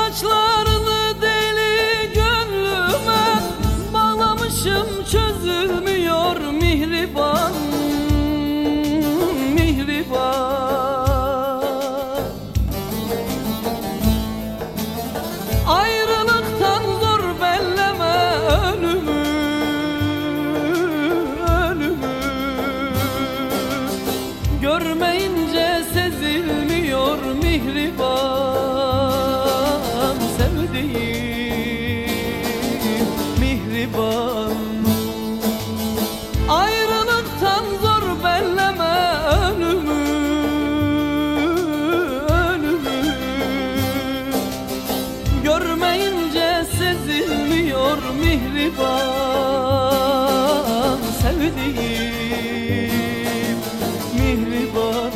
saçlarını deli gönlüme bağlamışım, çözülmüyor mihriban, mihriban. Ayrılıktan zor belleme ölümü, ölümü. Görmeyince sezilmiyor mihriban, sevdiğim mihriban. Ayrılıktan zor belleme ölümü, ölümü. Görmeyince sezilmiyor mihriban, sevdiğim mihriban.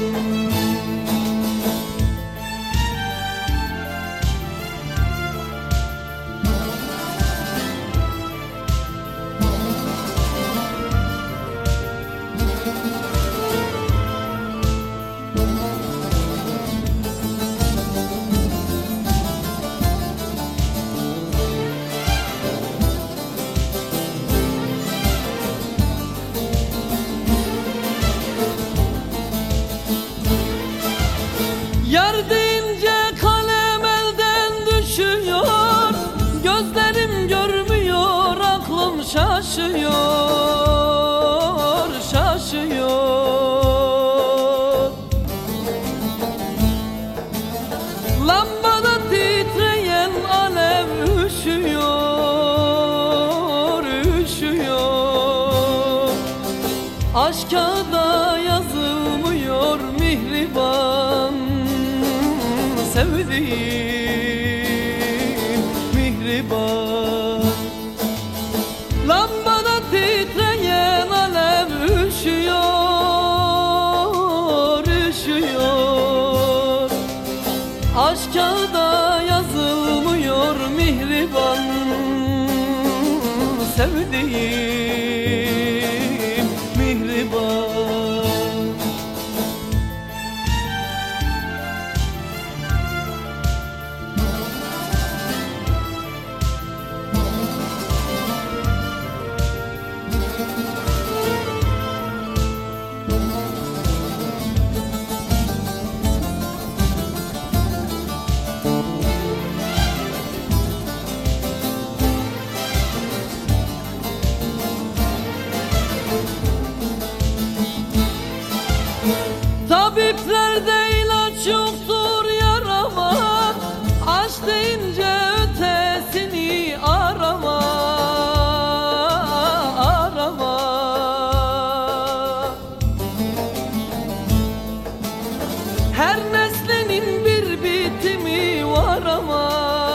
Yar deyince kalem elden düşüyor, gözlerim görmüyor, aklım şaşıyor, şaşıyor. Lambada titreyen alev üşüyor, üşüyor. Aşk kağıda yazılmıyor mihriban, sevdiğim mihriban. Lambada titreyen alev üşüyor, üşüyor. Aşk kağıda yazılmıyor mihriban, sevdiğim mihriban. Tabiplerde ilaç yoktur yarama, aşk deyince ötesini arama, arama. Her nesnenin bir bitimi var ama,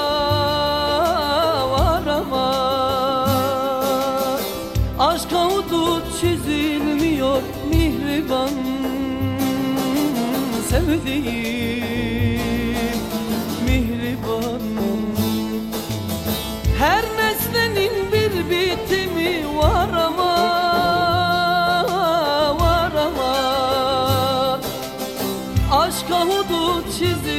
var ama. Aşka hudut çizilmiyor mihriban, sevdiğim mihriban. Her nesnenin bir bitimi var ama, var ama. Aşka hudut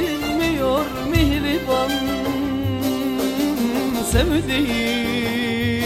çizilmiyor mihriban, sevdiğim